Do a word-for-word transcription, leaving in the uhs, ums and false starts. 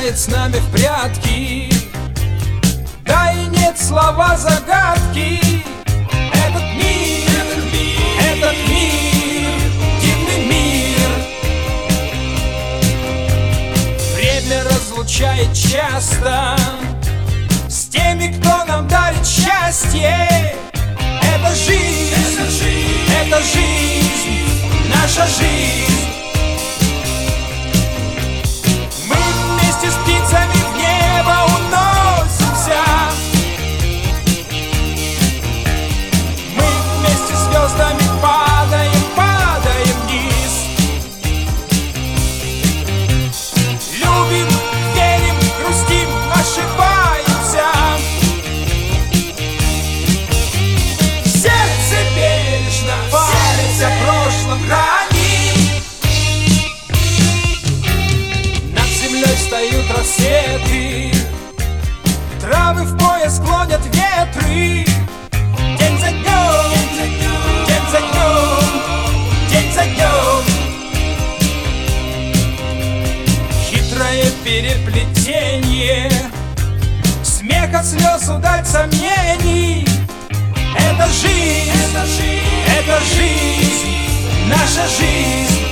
играет с нами в прятки. Да и нет слова загадки. Этот мир, этот мир, этот мир, дивный мир. Время разлучает часто с теми, кто нам дарит счастье. Это жизнь, это жизнь, это жизнь, наша жизнь. Мы вместе с птицами в небо уносимся. Мы вместе с звездами падаем, падаем вниз. Любим, верим, грустим, ошибаемся. Сердце бережно палец о прошлом храним. Над землей встают рассветы, травы в пояс клонят ветры. День за днем, день за днем, день за днем. Хитрое переплетение смеха, слез, ударь сомнений. Это жизнь, это жизнь, это жизнь, наша жизнь.